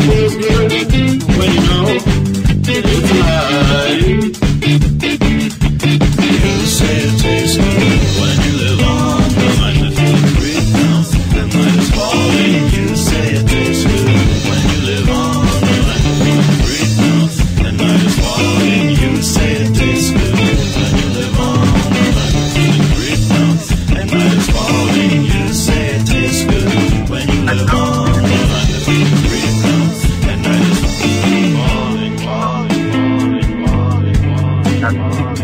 feels good when you know it's alive. You say it tastes good when you live on the line that you breathe now, and light is falling. You say it tastes good when you live on the line that you breathe now, and light is falling. You say it tastes good when you live on the line that you breathe now, and light is falling. You say it tastes good when you live on the line that you breathe now, and light is falling, falling, falling, falling, falling.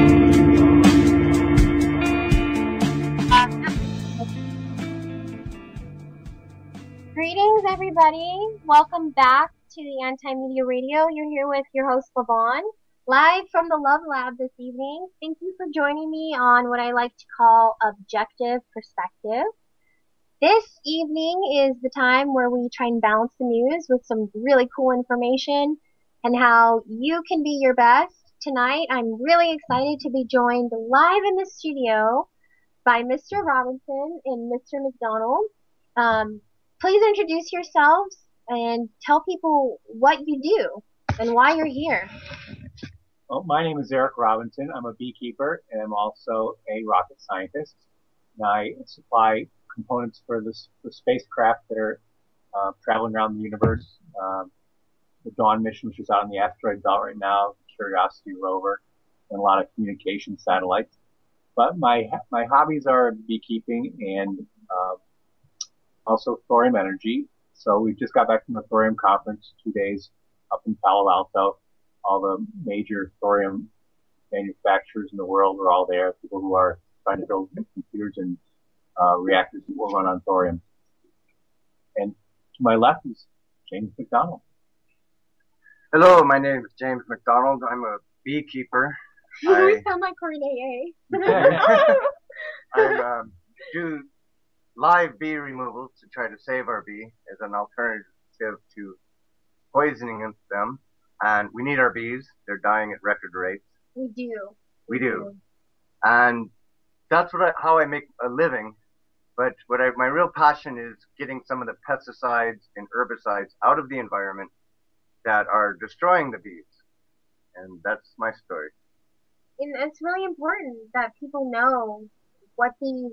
Greetings, everybody. Welcome back to the Anti-Media Radio. You're here with your host, Levon, live from the Love Lab this evening. Thank you for joining me on what I like to call objective perspective. This evening is the time where we try and balance the news with some really cool information and how you can be your best. Tonight, I'm really excited to be joined live in the studio by Mr. Robinson and Mr. McDonald. Please introduce yourselves and tell people what you do and why you're here. Well, my name is Eric Robinson. I'm a beekeeper and I'm also a rocket scientist. And I supply components for the spacecraft that are traveling around the universe. The Dawn mission, which is out on the asteroid belt right now, the Curiosity rover, and a lot of communication satellites. But my hobbies are beekeeping and also thorium energy. So we just got back from the thorium conference, 2 days up in Palo Alto. All the major thorium manufacturers in the world are all there. People who are trying to build computers and reactors that will run on thorium. And to my left is James McDonald. Hello, my name is James McDonald. I'm a beekeeper. You always sound like Corday. I do live bee removals to try to save our bee as an alternative to poisoning them. And we need our bees. They're dying at record rates. We do. And that's how I make a living. But my real passion is getting some of the pesticides and herbicides out of the environment that are destroying the bees. And that's my story. And it's really important that people know what these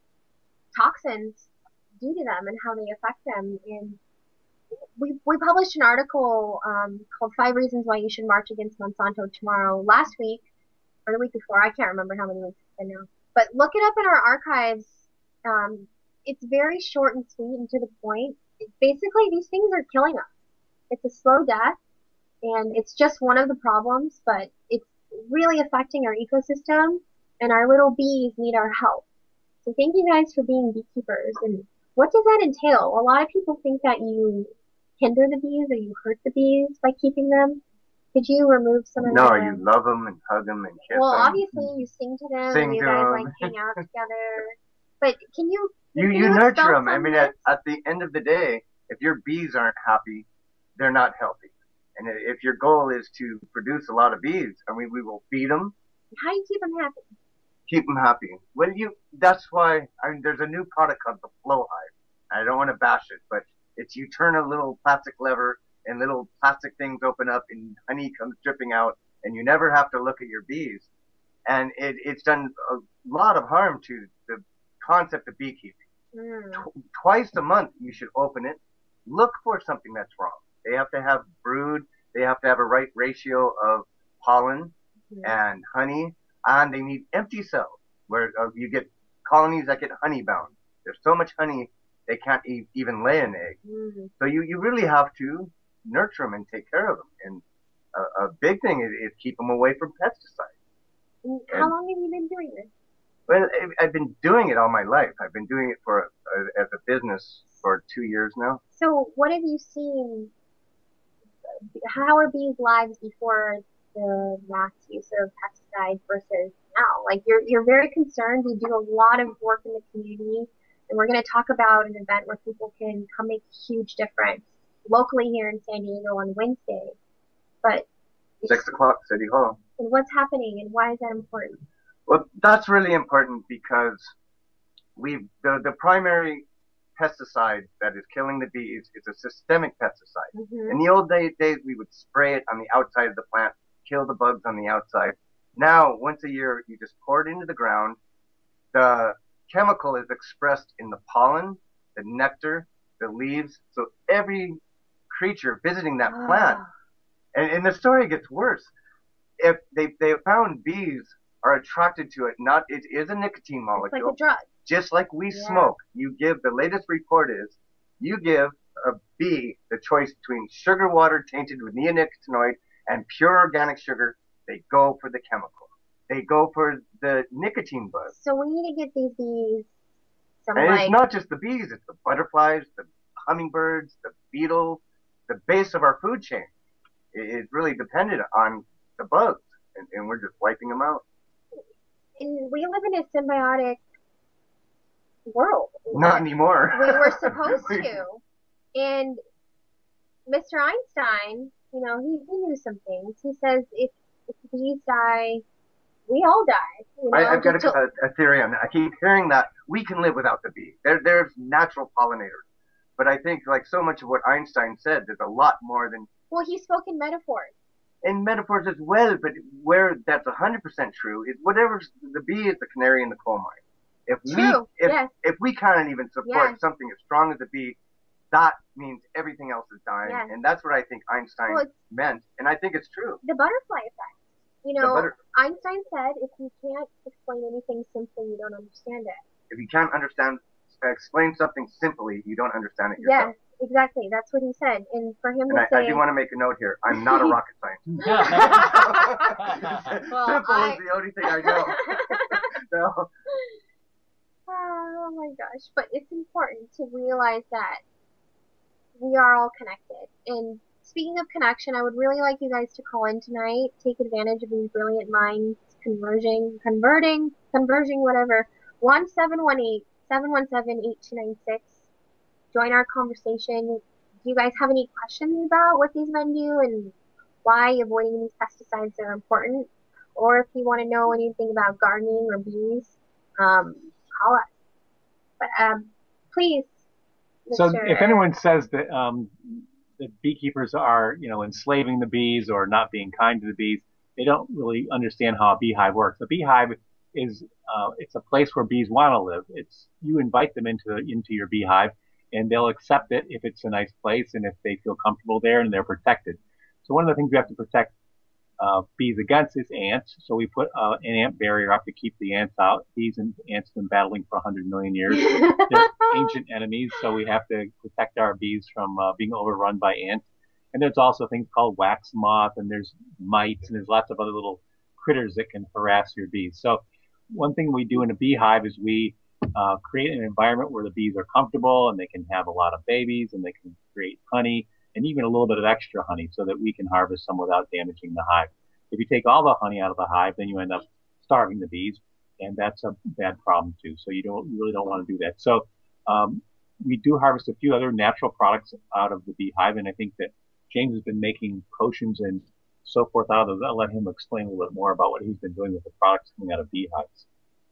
toxins do to them and how they affect them. And we published an article called 5 Reasons Why You Should March Against Monsanto Tomorrow last week, or the week before. I can't remember how many weeks it's been now. But look it up in our archives. It's very short and sweet and to the point. Basically, these things are killing us. It's a slow death, and it's just one of the problems, but it's really affecting our ecosystem, and our little bees need our help. So thank you guys for being beekeepers. And what does that entail? A lot of people think that you hinder the bees or you hurt the bees by keeping them. Could you remove some of No, you love them and hug them and kiss them. Well, obviously you sing to them and you guys like hang out together. But can you nurture them. I mean, at the end of the day, if your bees aren't happy, they're not healthy. And if your goal is to produce a lot of bees, I mean, we will feed them. How do you keep them happy? Keep them happy. Well, that's why, I mean, there's a new product called the Flow Hive. I don't want to bash it, but it's you turn a little plastic lever and little plastic things open up and honey comes dripping out and you never have to look at your bees. And it's done a lot of harm to the concept of beekeeping. Twice a month you should open it, look for something that's wrong. They have to have brood, they have to have a right ratio of pollen and honey, and they need empty cells where you get colonies that get honey bound. There's so much honey they can't even lay an egg. So you really have to nurture them and take care of them. And a big thing is keep them away from pesticides. How long have you been doing this? Well, I've been doing it all my life. I've been doing it as a business for 2 years now. So what have you seen? How are bees' lives before the mass use of pesticides versus now? Like you're very concerned. You do a lot of work in the community, and we're going to talk about an event where people can come make a huge difference locally here in San Diego on Wednesday. But 6 o'clock, City Hall. And what's happening, and why is that important? Well, that's really important because the primary pesticide that is killing the bees. It's a systemic pesticide. Mhm. In the old days, we would spray it on the outside of the plant, kill the bugs on the outside. Now, once a year, you just pour it into the ground. The chemical is expressed in the pollen, the nectar, the leaves. So every creature visiting that plant, and the story gets worse. If they found bees are attracted to it, not it is a nicotine It's molecule, like a drug. just like we Yeah. smoke. You give the latest report is you give a bee the choice between sugar water tainted with neonicotinoid and pure organic sugar. They go for the chemical. They go for the nicotine buzz. So we need to get these bees some And like it's not just the bees, it's the butterflies, the hummingbirds, the beetles, the base of our food chain. It's really dependent on the bugs, and we're just wiping them out. and we live in a symbiotic world. Not anymore. We were supposed to. And Mr. Einstein, you know, he knew some things. He says if the bees die, we all die. You know, I've got just to- a theory on that. I keep hearing that we can live without the bee. There's natural pollinators. But I think, like so much of what Einstein said, there's a lot more than well, he spoke in metaphors. in metaphors as well. But where that's 100% true is whatever's the bee is the canary in the coal mine. If True, yes. if we can't even support Yes. something as strong as a bee, that means everything else is dying. Yes. And that's what I think Einstein Well, it's meant. And I think it's true. the butterfly effect. You The know, butter- Einstein said if you can't explain anything simply, you don't understand it. If you can't explain something simply, you don't understand it yourself. Yes, exactly. That's what he said. And for him And to I say, do want to make a note here. I'm not a rocket scientist. Well, Simple I- is the only thing I know. No. oh my gosh, but it's important to realize that we are all connected. And speaking of connection, I would really like you guys to call in tonight, take advantage of these brilliant minds converging, whatever. 1-718-717-8296. Join our conversation. Do you guys have any questions about what these men do and why avoiding these pesticides are important? Or if you want to know anything about gardening or bees, call us. But please, So Mr. if anyone says that beekeepers are, enslaving the bees or not being kind to the bees, they don't really understand how a beehive works. A beehive is it's a place where bees want to live. You invite them into your beehive, and they'll accept it if it's a nice place and if they feel comfortable there and they're protected. So one of the things we have to protect bees against is ants. So we put an ant barrier up to keep the ants out. Bees and ants have been battling for 100 million years. They're ancient enemies, so we have to protect our bees from being overrun by ants. And there's also things called wax moth, and there's mites, and there's lots of other little critters that can harass your bees. So one thing we do in a beehive is we create an environment where the bees are comfortable and they can have a lot of babies and they can create honey and even a little bit of extra honey so that we can harvest some without damaging the hive. If you take all the honey out of the hive, then you end up starving the bees, and that's a bad problem too. So you really don't want to do that. So we do harvest a few other natural products out of the beehive, and I think that James has been making potions and so forth out of it. I'll let him explain a little bit more about what he's been doing with the products coming out of beehives.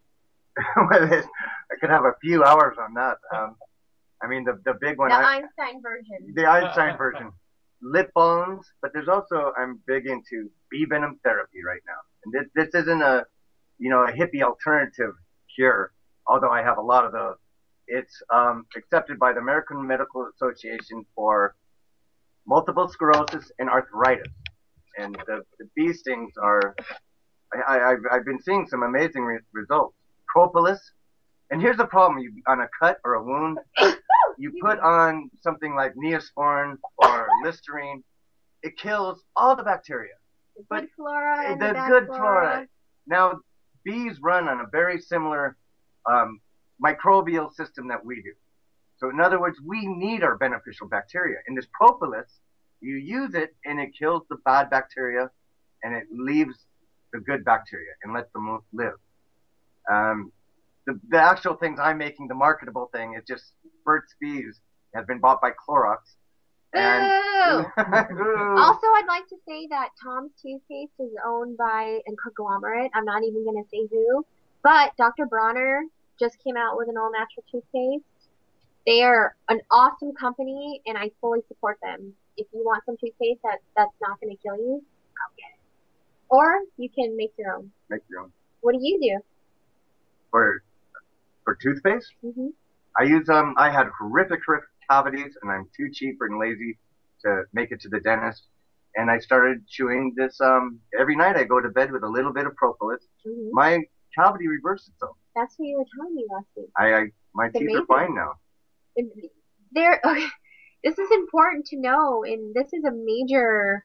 I could have a few hours on that. I mean, the big one. The Einstein version. The Einstein version. Lip balms, but there's also, I'm big into bee venom therapy right now. And this isn't a hippie alternative cure, although I have a lot of those. It's accepted by the American Medical Association for multiple sclerosis and arthritis. And the bee stings are, I've been seeing some amazing results. Propolis. And here's the problem, on a cut or a wound, you put on something like Neosporin or Listerine, it kills all the bacteria. The But good flora and the bad good flora. flora. Now, bees run on a very similar microbial system that we do. So in other words, we need our beneficial bacteria. In this propolis, you use it and it kills the bad bacteria and it leaves the good bacteria and lets them live. The actual things I'm making, the marketable thing, is just Burt's Bees has been bought by Clorox. And Also, I'd like to say that Tom's Toothpaste is owned by a conglomerate. I'm not even going to say who. But Dr. Bronner just came out with an all-natural toothpaste. They are an awesome company, and I fully support them. If you want some toothpaste that's not going to kill you, go get it. Or you can make your own. Make your own. What do you For toothpaste, do? I use I had horrific cavities, and I'm too cheap and lazy to make it to the dentist. And I started chewing this every night. I go to bed with a little bit of propolis. Hmm. My cavity reversed itself. That's what you were telling me last week. My teeth amazing. are fine now. There, okay, this is important to know, and this is a major,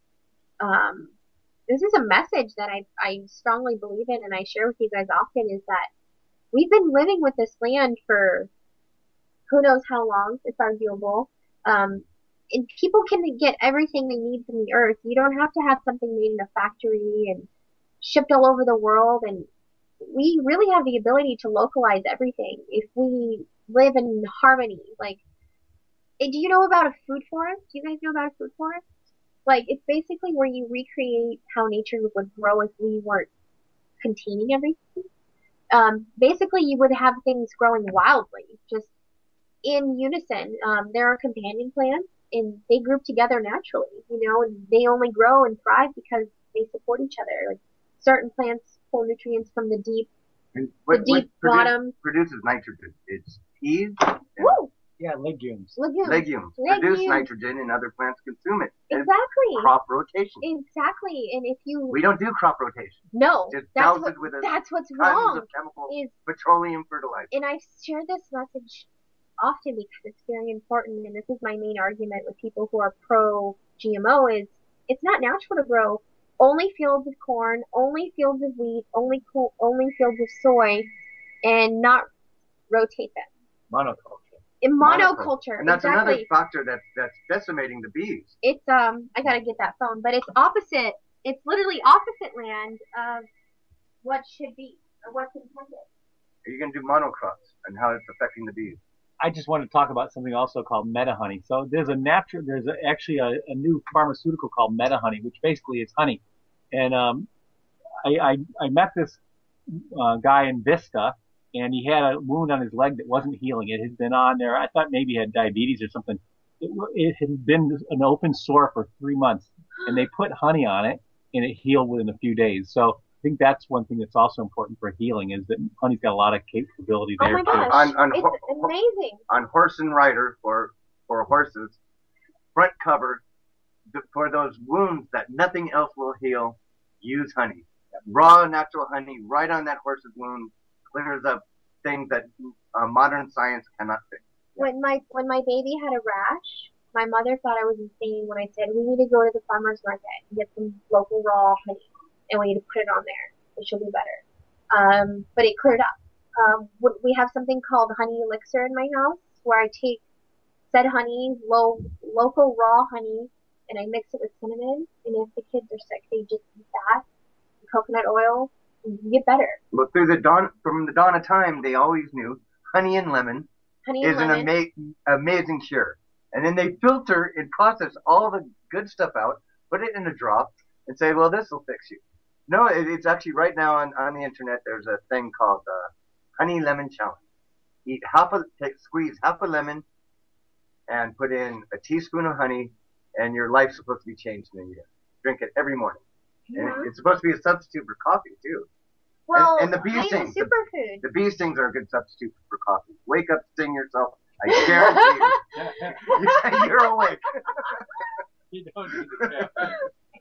this is a message that I strongly believe in, and I share with you guys often, is that we've been living with this land for who knows how long. It's arguable. And people can get everything they need from the earth. You don't have to have something made in a factory and shipped all over the world, and we really have the ability to localize everything if we live in harmony. Like, do you know about a food forest? Do you guys know about a food forest? Like, it's basically where you recreate how nature would grow if we weren't containing everything. Basically, you would have things growing wildly, just in unison. There are companion plants, and they group together naturally, and they only grow and thrive because they support each other. Like, certain plants pull nutrients from the deep And bottom. produces nitrogen? It's peas and Woo! Yeah, legumes. legumes produce nitrogen, and other plants consume it. And Exactly. crop rotation. Exactly. And if you We don't do crop rotation. no, Just that's douse it with that's what's tons wrong. of chemical Is petroleum fertilizer. and I've shared this message often because it's very important, and this is my main argument with people who are pro GMO is it's not natural to grow only fields of corn, only fields of wheat, only fields of soy, and not rotate them. Monoculture. In monoculture, And that's exactly. another factor that's decimating the bees. It's I gotta get that phone, but it's opposite. It's literally opposite land of what should be or what's intended. Are you going to do monocrops and how it's affecting the bees? I just want to talk about something also called meta honey. So there's actually a new pharmaceutical called meta honey, which basically is honey. And I met this guy in Vista, and he had a wound on his leg that wasn't healing. It had been on there. I thought maybe he had diabetes or something. It had been an open sore for 3 months, and they put honey on it, and it healed within a few days. So I think that's one thing that's also important for healing is that honey's got a lot of capability Oh there my too. gosh, On it's amazing. On Horse and Rider for horses, front cover, for those wounds that nothing else will heal, use honey. Raw natural honey right on that horse's wound clears up things that modern science cannot fix. When my baby had a rash, my mother thought I was insane when I said we need to go to the farmer's market and get some local raw honey, and we need to put it on there, and she'll be better. But it cleared up. We have something called honey elixir in my house, where I take said honey, local raw honey, and I mix it with cinnamon. And if the kids are sick, they just eat that, coconut oil, and you get better. But from the dawn of time, they always knew honey and lemon Honey is and an lemon. amazing cure. And then they filter and process all the good stuff out, put it in a drop, and say, well, this will fix you. No, it's actually right now on the internet. There's a thing called honey lemon challenge. Squeeze half a lemon and put in a teaspoon of honey, and your life's supposed to be changed in a year. Drink it every morning. Yeah. And it's supposed to be a substitute for coffee too. Well, and the bee honey's a stings. superfood. The bee stings are a good substitute for coffee. Wake up, sting yourself. I guarantee you, you're awake. You don't need the caffeine.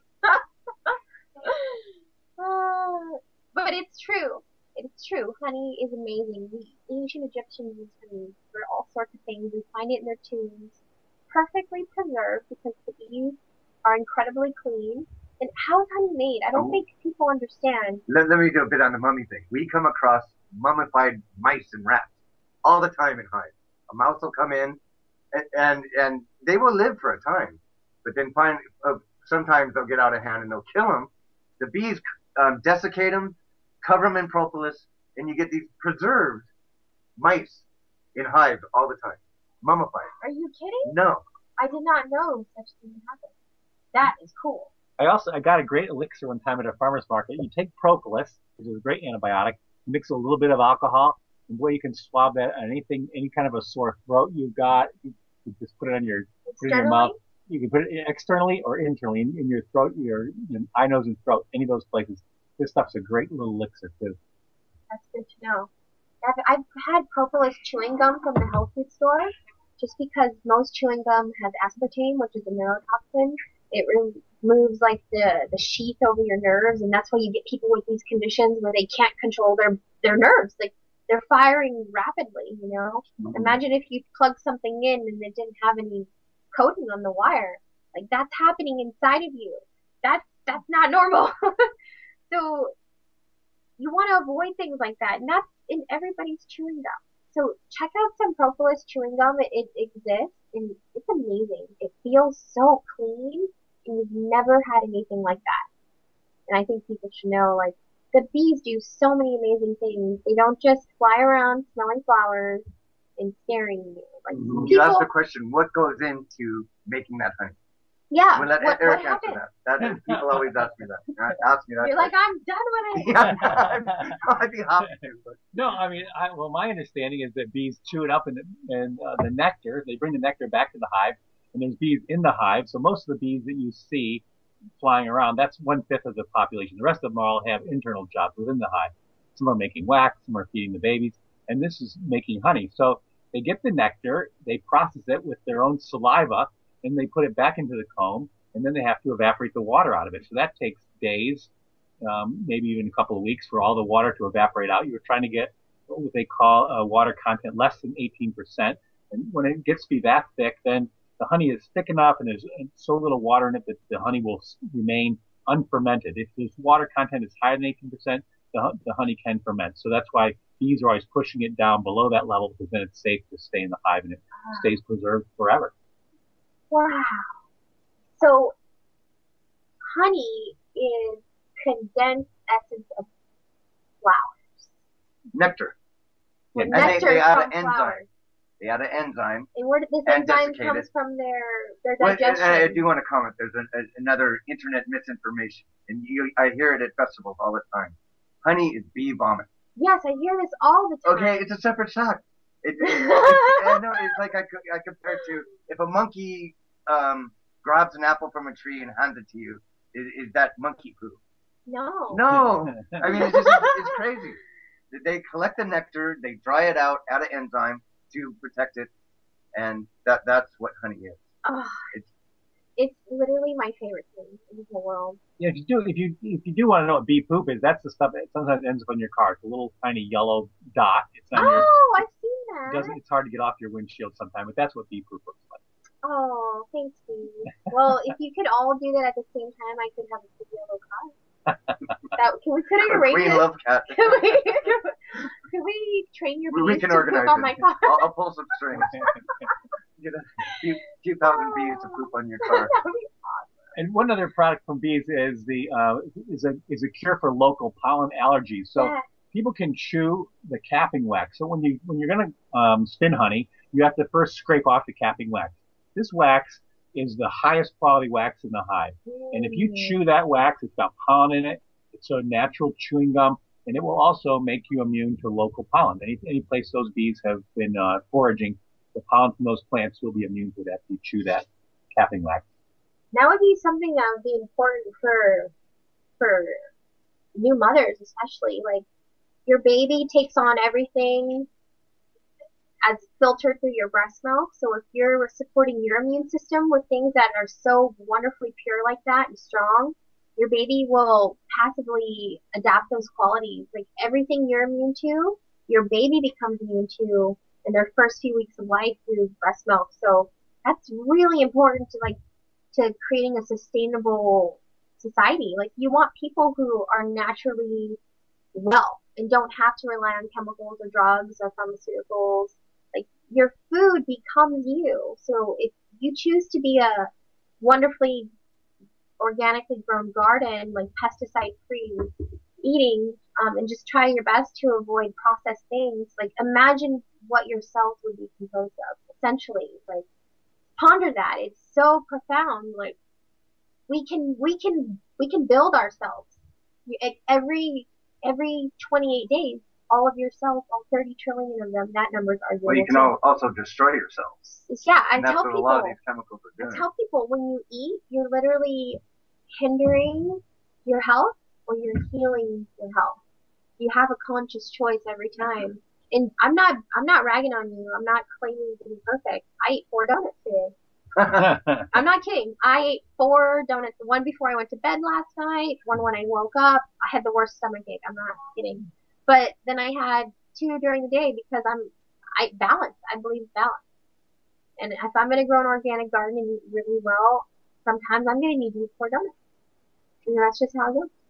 But it's true. It's true. Honey is amazing. The ancient Egyptians used honey for all sorts of things. We find it in their tombs, perfectly preserved because the bees are incredibly clean. And how is honey made? I don't think people understand. Let me do a bit on the mummy thing. We come across mummified mice and rats all the time in hives. A mouse will come in, and they will live for a time, but then sometimes they'll get out of hand and they'll kill them. The bees desiccate them, cover them in propolis, and you get these preserved mice in hives all the time, mummified. Are you kidding? No. I did not know such thing happened. That is cool. I got a great elixir one time at a farmer's market. You take propolis, which is a great antibiotic, mix a little bit of alcohol, And boy, you can swab that on anything, any kind of a sore throat you've got. You just put it on put it in your mouth. Externally? You can put it externally or internally in your throat, your eye, nose, and throat, any of those places. This stuff's a great little elixir too. That's good to know. I've had propolis chewing gum from the health food store just because most chewing gum has aspartame, which is a neurotoxin. It removes like the sheath over your nerves, and that's why you get people with these conditions where they can't control their nerves. Like they're firing rapidly, you know. Imagine if you plug something in and it didn't have any coating on the wire. Like that's happening inside of you. That's not normal. So you want to avoid things like that, and that's in everybody's chewing gum. So check out some propolis chewing gum. It exists, and it's amazing. It feels so clean, and you've never had anything like that. And I think people should know, like, the bees do so many amazing things. They don't just fly around smelling flowers and scaring you. Like You asked people, the question, what goes into making that honey? yeah. We'll let What Eric answer happened? that. People always ask me that. Ask me that. You're like, I'm done with it. yeah, I'd be happy to, but No, I mean, my understanding is that bees chew it up and the nectar. They bring the nectar back to the hive, and there's bees in the hive. So most of the bees that you see flying around, that's 1/5 of the population. The rest of them all have internal jobs within the hive. Some are making wax, some are feeding the babies, and this is making honey. So they get the nectar, they process it with their own saliva, and they put it back into the comb, and then they have to evaporate the water out of it. So that takes days, maybe even a couple of weeks for all the water to evaporate out. You're trying to get what they call a water content less than 18%. And when it gets to be that thick, then the honey is thick enough and there's so little water in it that the honey will remain unfermented. If the water content is higher than 18%, the honey can ferment. So that's why bees are always pushing it down below that level, because then it's safe to stay in the hive and it stays preserved forever. Wow. So honey is condensed essence of flowers. nectar. Yeah, And Nectar they add from an enzyme. flowers. They add an enzyme. And where did this And enzyme desiccated. comes from their Well, digestion? I do want to comment. There's another internet misinformation, and I hear it at festivals all the time. Honey is bee vomit. Yes, I hear this all the time. Okay, it's a separate fact. I know, it's like I compare it to if a monkey grabs an apple from a tree and hands it to you, is that monkey poo? No. No, I mean it's crazy. They collect the nectar, they dry it out, add an enzyme to protect it, and that's what honey is. Oh, it's literally my favorite thing in the whole world. Yeah, if you do want to know what bee poop is, that's the stuff that sometimes ends up on your car. It's a little tiny yellow dot. It's on your. Oh, I've seen that. It's hard to get off your windshield sometimes, but that's what bee poop looks like. Oh, thanks, Steve. Well, if you could all do that at the same time, I could have a big yellow car. Can we put a We arrangement? love cat. Can we train your We bees can to organize poop on it. my car? I'll pull some strings. Get a few thousand bees to poop on your car. That would be And one other product from bees is is a cure for local pollen allergies. So Yeah. people can chew the capping wax. So when you're going to spin honey, you have to first scrape off the capping wax. This wax is the highest quality wax in the hive. And if you chew that wax, it's got pollen in it. It's a natural chewing gum, and it will also make you immune to local pollen. Any place those bees have been foraging, the pollen from those plants will be immune to that if you chew that capping wax. That would be something that would be important for new mothers, especially. Like, your baby takes on everything as filtered through your breast milk. So if you're supporting your immune system with things that are so wonderfully pure like that and strong, your baby will passively adapt those qualities. Like, everything you're immune to, your baby becomes immune to in their first few weeks of life through breast milk. So that's really important to creating a sustainable society. Like, you want people who are naturally well and don't have to rely on chemicals or drugs or pharmaceuticals. Like, your food becomes you. So if you choose to be a wonderfully organically grown garden, like pesticide free eating, and just try your best to avoid processed things, like, imagine what your cells would be composed of, essentially. Like, ponder that. It's so profound. Like, we can build ourselves. Every 28 days, all of your cells, all 30 trillion of them, that number's Well, arguable. you can also destroy yourselves. Yeah, I And that's tell what a people. lot of these chemicals are I doing. tell people when you eat, you're literally hindering your health or you're healing your health. You have a conscious choice every time. And I'm not ragging on you. I'm not claiming to be perfect. I ate 4 donuts today. I'm not kidding. I ate 4 donuts. One before I went to bed last night. One when I woke up. I had the worst stomachache. I'm not kidding. But then I had 2 during the day because I balance. I believe balance. And if I'm going to grow an organic garden and eat really well, sometimes I'm going to need to eat 4 donuts. And that's just how it goes.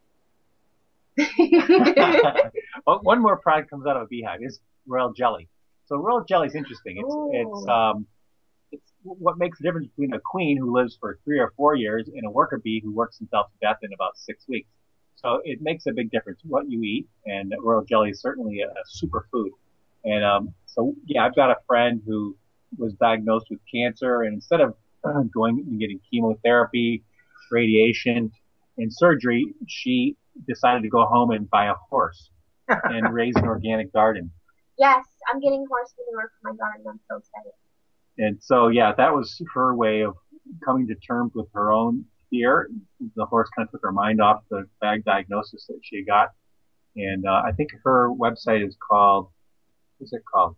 Well, one more product comes out of a beehive is royal jelly. So royal jelly is interesting. It's what makes the difference between a queen who lives for 3 or 4 years and a worker bee who works himself to death in about 6 weeks. So it makes a big difference what you eat, and royal jelly is certainly a superfood. And so yeah, I've got a friend who was diagnosed with cancer, and instead of going and getting chemotherapy, radiation, and surgery, she decided to go home and buy a horse and raise an organic garden. Yes, I'm getting horse manure for my garden. I'm so excited. And so, yeah, that was her way of coming to terms with her own fear. The horse kind of took her mind off the bad diagnosis that she got. And I think her website is called, what's it called?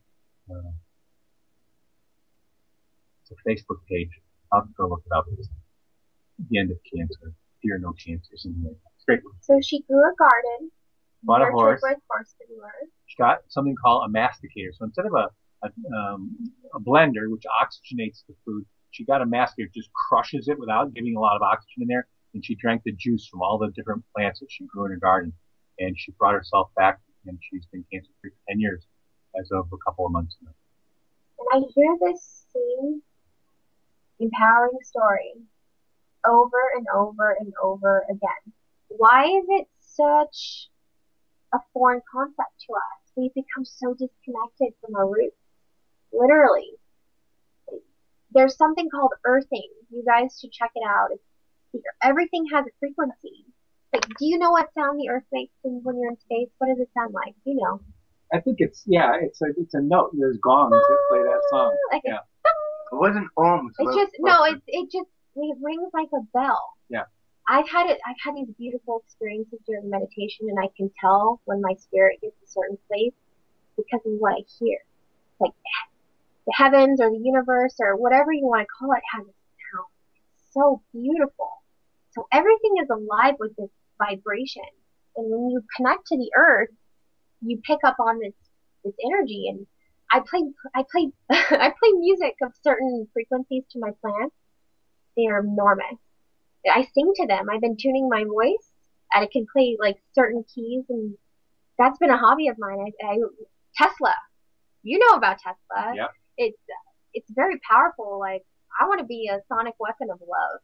It's a Facebook page. I'll have to go look it up. It's the end of cancer. Fear no cancer, something like that. It's great. So she grew a garden. Bought a horse. With horse manure. She got something called a masticator. So instead of a blender, which oxygenates the food, she got a masticator, just crushes it without giving a lot of oxygen in there. And she drank the juice from all the different plants that she grew in her garden. And she brought herself back, and she's been cancer-free for 10 years as of a couple of months now. And I hear this same empowering story over and over and over again. Why is it such a foreign concept to us? We've become so disconnected from our roots. Literally. There's something called earthing. You guys should check it out. Everything has a frequency. Like, do you know what sound the earth makes when you're in space? What does it sound like? You know. I think it's a note. There's gongs that play that song. Like yeah. It wasn't ohms. It rings like a bell. Yeah. I've had these beautiful experiences during meditation, and I can tell when my spirit gets a certain place because of what I hear. Like the heavens or the universe or whatever you want to call it has a sound. It's so beautiful. So everything is alive with this vibration, and when you connect to the earth, you pick up on this energy. And I play music of certain frequencies to my plants. They are enormous. I sing to them. I've been tuning my voice, and I can play like certain keys, and that's been a hobby of mine. Tesla, you know about Tesla? Yeah. It's very powerful. Like I want to be a sonic weapon of love.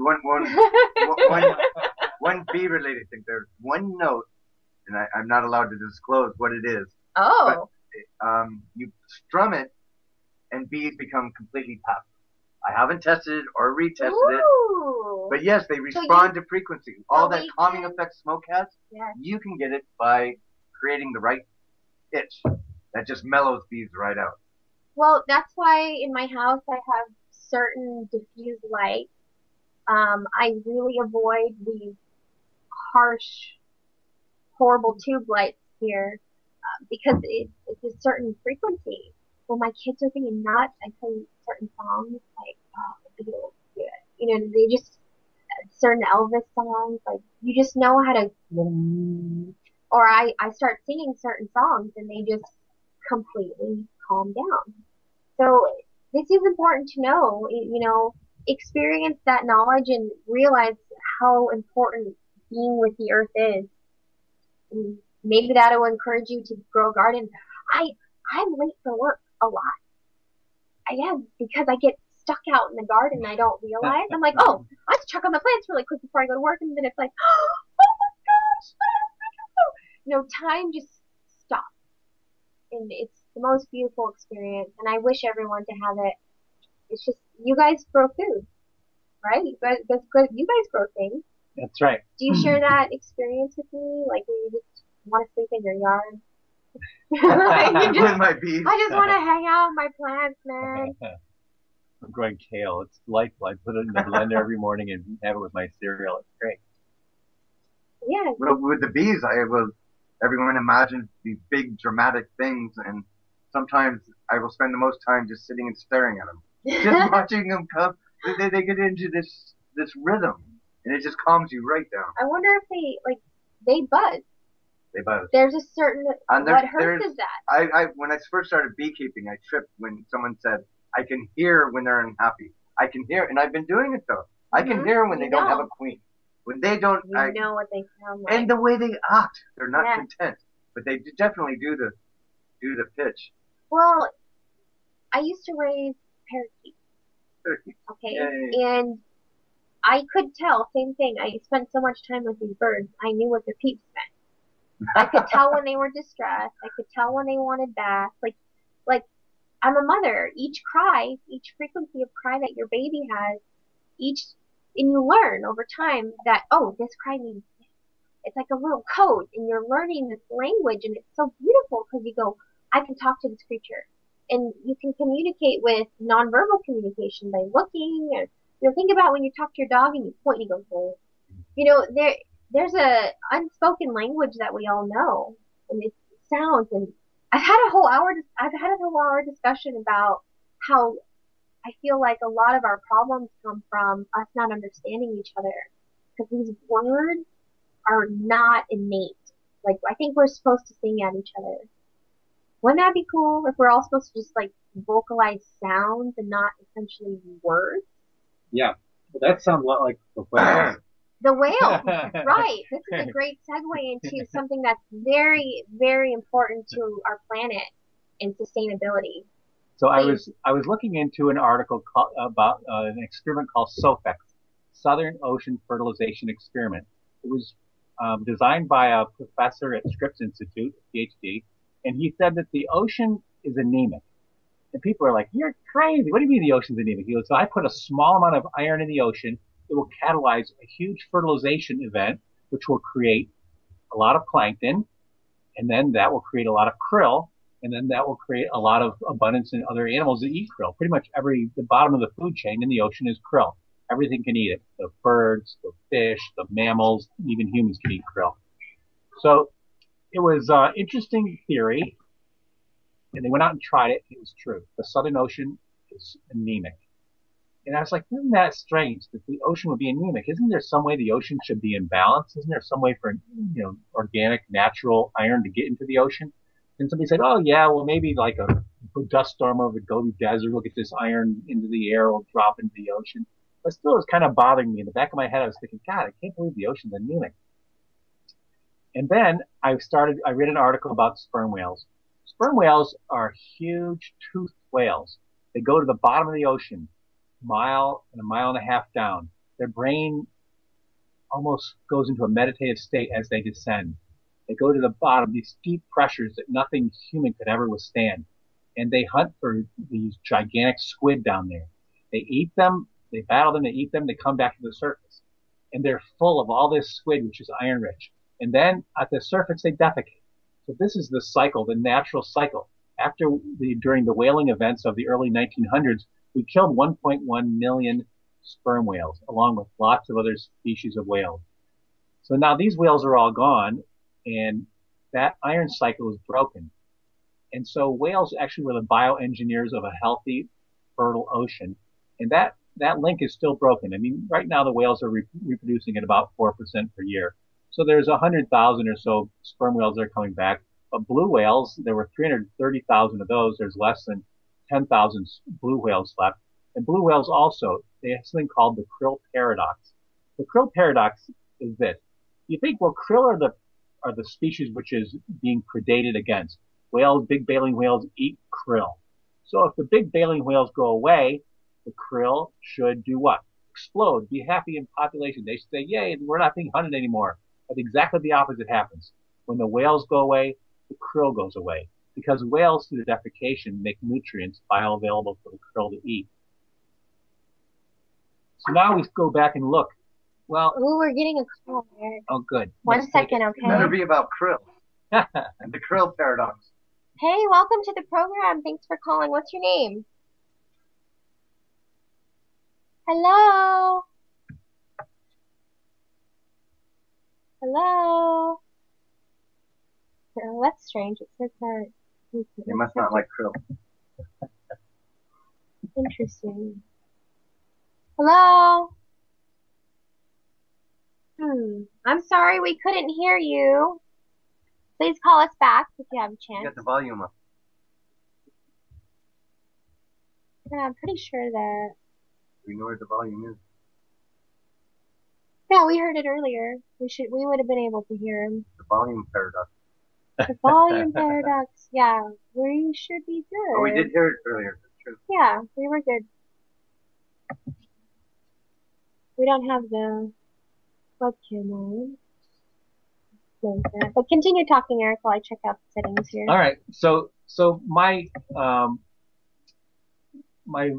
One bee-related thing. There's one note, and I'm not allowed to disclose what it is. Oh. But you strum it, and bees become completely passive. I haven't tested it or retested it. But yes, they respond to frequency. All that calming effect smoke has, you can get it by creating the right pitch that just mellows bees right out. Well, that's why in my house I have certain diffuse lights. I really avoid these harsh, horrible tube lights here because it's a certain frequency. When my kids are being nuts, I play certain songs like the Beatles do it. You know, they just certain Elvis songs. Like you just know how to. Or I start singing certain songs and they just completely calm down. So this is important to know. You know, experience that knowledge and realize how important being with the earth is. And maybe that will encourage you to grow a garden. I'm late for work a lot. I am, because I get stuck out in the garden and I don't realize. I'm like, oh, I have to check on the plants really quick before I go to work, and then it's like, oh my gosh, you know, time just stops. And it's the most beautiful experience, and I wish everyone to have it. It's just, you guys grow food, right? You guys grow things. That's right. Do you share that experience with me? Like, where you just want to sleep in your yard? Like, you With just, my bees. I just want to hang out with my plants, man. I'm growing kale. It's delightful. I put it in the blender every morning and have it with my cereal. It's great. Yeah, Well, with the bees, everyone imagines these big dramatic things, and sometimes I will spend the most time just sitting and staring at them, just watching them come. They get into this rhythm, and it just calms you right down. I wonder if they buzz. They buzz. There's a certain, And what hertz is that? When I first started beekeeping, I tripped when someone said, I can hear when they're unhappy. I can hear, and I've been doing it though. I can hear when they don't have a queen. When they don't, You know what they sound like. and the way they act, they're not Yeah. content, but they definitely do the pitch. Well, I used to raise parakeets, okay? Yay. And I could tell, same thing, I spent so much time with these birds, I knew what their peeps meant. I could tell when they were distressed, I could tell when they wanted bath, like, I'm a mother, each cry, each frequency of cry that your baby has, and you learn over time that, oh, this cry means this. It's like a little code, and you're learning this language, and it's so beautiful because you go, I can talk to this creature. And you can communicate with nonverbal communication by looking, or think about when you talk to your dog and you point and you go, oh. There's a unspoken language that we all know, and it sounds, and I've had a whole hour discussion about how I feel like a lot of our problems come from us not understanding each other, because these words are not innate. Like, I think we're supposed to sing at each other. Wouldn't that be cool if we're all supposed to just vocalize sounds and not essentially words? Yeah. Well, that sounds a lot like the whales. The whale, right. This is a great segue into something that's very, very important to our planet and sustainability. So I was looking into an article about an experiment called SOFEX, Southern Ocean Fertilization Experiment. It was designed by a professor at Scripps Institute, PhD, and he said that the ocean is anemic. And people are like, you're crazy. What do you mean the ocean's anemic? He goes, so I put a small amount of iron in the ocean. It will catalyze a huge fertilization event, which will create a lot of plankton, and then that will create a lot of krill, and then that will create a lot of abundance in other animals that eat krill. Pretty much the bottom of the food chain in the ocean is krill. Everything can eat it. The birds, the fish, the mammals, even humans can eat krill. So it was interesting theory, and they went out and tried it. It was true. The Southern Ocean is anemic. And I was like, isn't that strange that the ocean would be anemic? Isn't there some way the ocean should be in balance? Isn't there some way for, organic, natural iron to get into the ocean? And somebody said, oh yeah, well maybe like a dust storm over the Gobi Desert will get this iron into the air, will drop into the ocean. But still, it was kind of bothering me. In the back of my head, I was thinking, God, I can't believe the ocean's anemic. And then I read an article about sperm whales. Sperm whales are huge toothed whales. They go to the bottom of the ocean, a mile and a half down. Their brain almost goes into a meditative state as they descend. They go to the bottom, these deep pressures that nothing human could ever withstand. And they hunt for these gigantic squid down there. They eat them, they battle them, they eat them, they come back to the surface. And they're full of all this squid, which is iron rich. And then at the surface, they defecate. So this is the cycle, the natural cycle. During the whaling events of the early 1900s, we killed 1.1 million sperm whales, along with lots of other species of whales. So now these whales are all gone, and that iron cycle is broken. And so whales actually were the bioengineers of a healthy, fertile ocean. And that link is still broken. I mean, right now the whales are reproducing at about 4% per year. So there's 100,000 or so sperm whales that are coming back. But blue whales, there were 330,000 of those. There's less than 10,000 blue whales left. And blue whales also, they have something called the krill paradox. The krill paradox is this. You think, well, krill are the species which is being predated against. Whales, big baleen whales eat krill. So if the big baleen whales go away, the krill should do what? Explode, be happy in population. They say, yay, we're not being hunted anymore. But exactly the opposite happens. When the whales go away, the krill goes away. Because whales, through the defecation, make nutrients bioavailable for the krill to eat. So now we go back and look. Well, Ooh, we're getting a call, Eric. oh, good. One Let's take second, it. okay? Better be about krill. And the krill paradox. Hey, welcome to the program. Thanks for calling. What's your name? Hello? Hello? Oh, that's strange. It says that. They must not like krill. Interesting. Hello? I'm sorry we couldn't hear you. Please call us back if you have a chance. Get the volume up. Yeah, I'm pretty sure that. We know where the volume is. Yeah, we heard it earlier. We would have been able to hear him. The volume paradox. The volume paradox. Yeah, we should be good. Oh, we did hear it earlier. That's true. Yeah, we were good. We don't have the webcam on. But continue talking, Eric, while I check out the settings here. All right. So my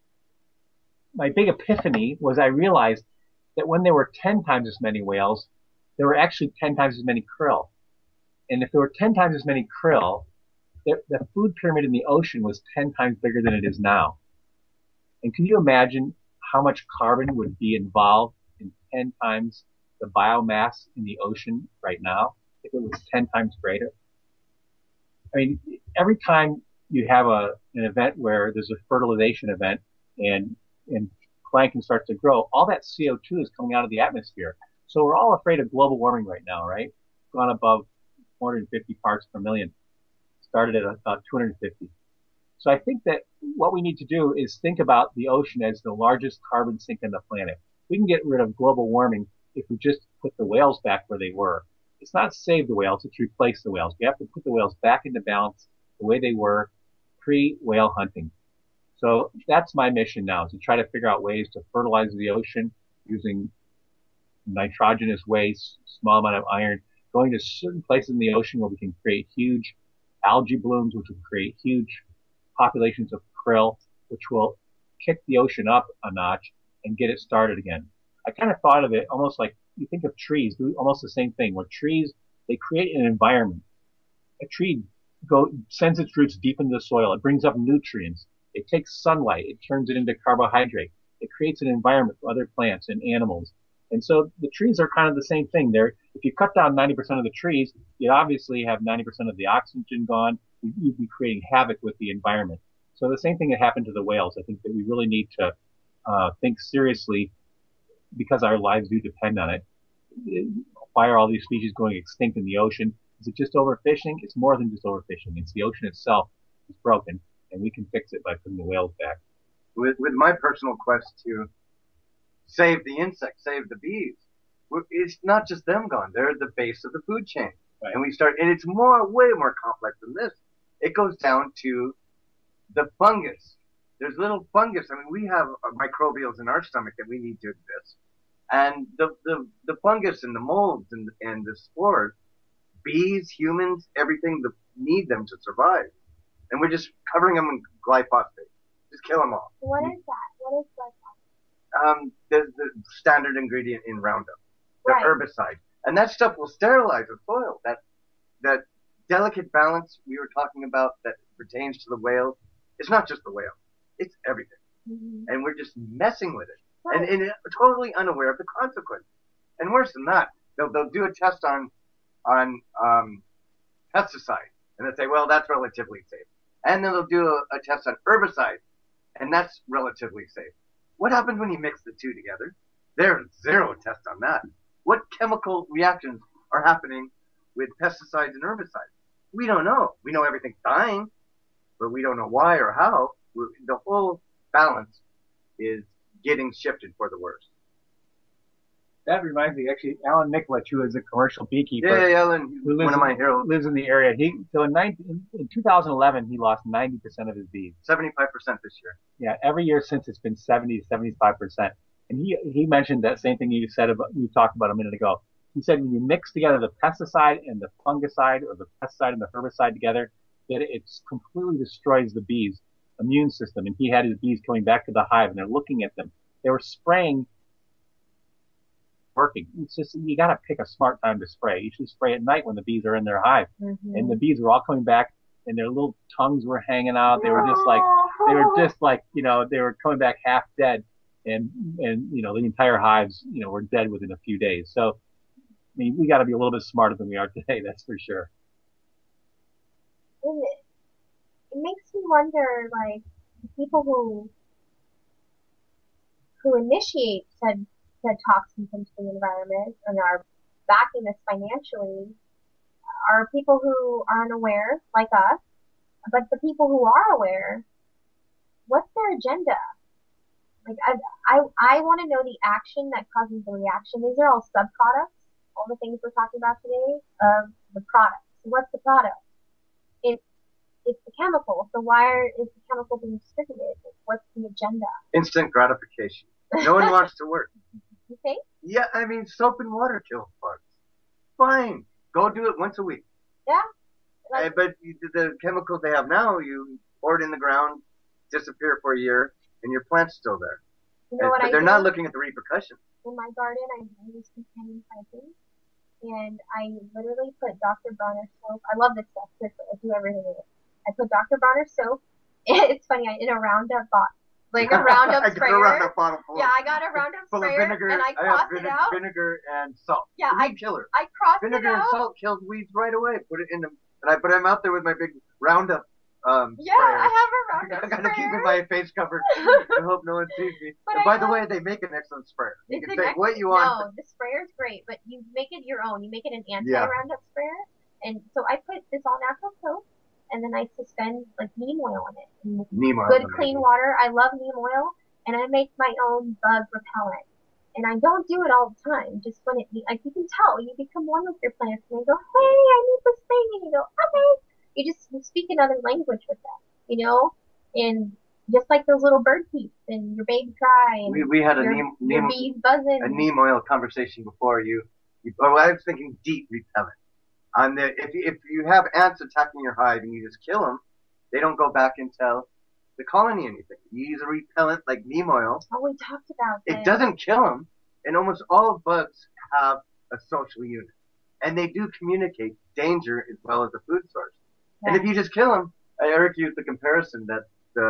big epiphany was I realized that when there were 10 times as many whales, there were actually 10 times as many krill. And if there were 10 times as many krill, the food pyramid in the ocean was 10 times bigger than it is now. And can you imagine how much carbon would be involved in 10 times the biomass in the ocean right now if it was 10 times greater? I mean, every time you have an event where there's a fertilization event and plankton starts to grow, all that CO2 is coming out of the atmosphere. So we're all afraid of global warming right now, right? Gone above 450 parts per million. Started at about 250. So I think that what we need to do is think about the ocean as the largest carbon sink on the planet. We can get rid of global warming if we just put the whales back where they were. It's not save the whales, it's replace the whales. We have to put the whales back into balance the way they were pre-whale hunting. So that's my mission now, is to try to figure out ways to fertilize the ocean using nitrogenous waste, small amount of iron, going to certain places in the ocean where we can create huge algae blooms, which will create huge populations of krill, which will kick the ocean up a notch and get it started again. I kind of thought of it almost like you think of trees, do almost the same thing, where trees, they create an environment. A tree sends its roots deep into the soil. It brings up nutrients. It takes sunlight. It turns it into carbohydrate. It creates an environment for other plants and animals. And so the trees are kind of the same thing. If you cut down 90% of the trees, you obviously have 90% of the oxygen gone. You'd be creating havoc with the environment. So the same thing that happened to the whales. I think that we really need to think seriously, because our lives do depend on it. Why are all these species going extinct in the ocean? Is it just overfishing? It's more than just overfishing. It's the ocean itself is broken, and we can fix it by putting the whales back. With my personal quest to save the insects, save the bees, it's not just them gone. They're the base of the food chain. Right. And it's way more complex than this. It goes down to the fungus. There's little fungus. I mean, we have microbials in our stomach that we need to exist. And the fungus and the molds and the spores, bees, humans, everything need them to survive. And we're just covering them in glyphosate. Just kill them all. What is that? What is glyphosate? The standard ingredient in Roundup, the Right. herbicide. And that stuff will sterilize the soil. That delicate balance we were talking about that pertains to the whale, it's not just the whale. It's everything. Mm-hmm. And we're just messing with it. Right. And totally unaware of the consequence. And worse than that, they'll do a test on pesticide, and they'll say, well, that's relatively safe. And then they'll do a test on herbicide, and that's relatively safe. What happens when you mix the two together? There's zero test on that. What chemical reactions are happening with pesticides and herbicides? We don't know. We know everything's dying, but we don't know why or how. The whole balance is getting shifted for the worse. That reminds me, actually, Alan Mikulich, who is a commercial beekeeper. Yeah, Ellen, one of my heroes. Lives in the area. In 2011, he lost 90% of his bees. 75% this year. Yeah, every year since it's been 70 to 75%. And he mentioned that same thing you talked about a minute ago. He said when you mix together the pesticide and the fungicide, or the pesticide and the herbicide together, that it completely destroys the bees' immune system. And he had his bees coming back to the hive, and they're looking at them. They were spraying working. It's just, you got to pick a smart time to spray. You should spray at night when the bees are in their hive. Mm-hmm. And the bees were all coming back and their little tongues were hanging out. They were just like, they were coming back half dead. And, the entire hives, were dead within a few days. So, I mean, we got to be a little bit smarter than we are today. That's for sure. And it makes me wonder, like, the people who initiate said toxins into the environment and are backing this financially are people who aren't aware, like us. But the people who are aware, what's their agenda? Like, I want to know the action that causes the reaction. These are all subproducts, all the things we're talking about today, of the product. So what's the product? It's the chemical. So why is the chemical being distributed? What's the agenda? Instant gratification. No one wants to work. You think? Yeah, I mean, soap and water kills bugs. Fine. Go do it once a week. Yeah. Like, But the chemicals they have now, you pour it in the ground, disappear for a year, and your plant's still there. you know what But I they're do? not looking at the repercussions. In my garden, I use companion planting, and I literally put Dr. Bronner soap. I love this stuff. Seriously, I do everything with it. I put Dr. Bronner soap. It's funny, in a Roundup box, like a Roundup I got sprayer. a Roundup bottle full, Yeah, I got a Roundup full of sprayer, vinegar. and I have cross it out. vinegar and salt. Yeah, The weed killer. I crossed it Vinegar and out. salt kills weeds right away. Put it in them, but I'm out there with my big Roundup Yeah, sprayer. I have a Roundup I gotta keep sprayer. my face covered. I hope no one sees me. But And I by the have- way, they make an excellent sprayer. You It's can an say what you want. No, the sprayer's great, but you make it your own. You make it an Yeah. anti-Roundup sprayer. And so I put this all natural soap, and then I suspend like neem oil in it. And Neem oil. good clean water. I love neem oil, and I make my own bug repellent. And I don't do it all the time. Just when it, like, you can tell, you become one with your plants, and they go, hey, I need this thing, and you go, okay. You speak another language with them, and just like those little bird peeps, and your baby cry, and We had a your bees buzzing. a neem oil conversation before I was thinking DEET repellent. If you have ants attacking your hive and you just kill them, they don't go back and tell the colony anything. You use a repellent like neem oil. Oh, we talked about this. It doesn't kill them, and almost all bugs have a social unit, and they do communicate danger as well as a food source. And if you just kill them, Eric used the comparison that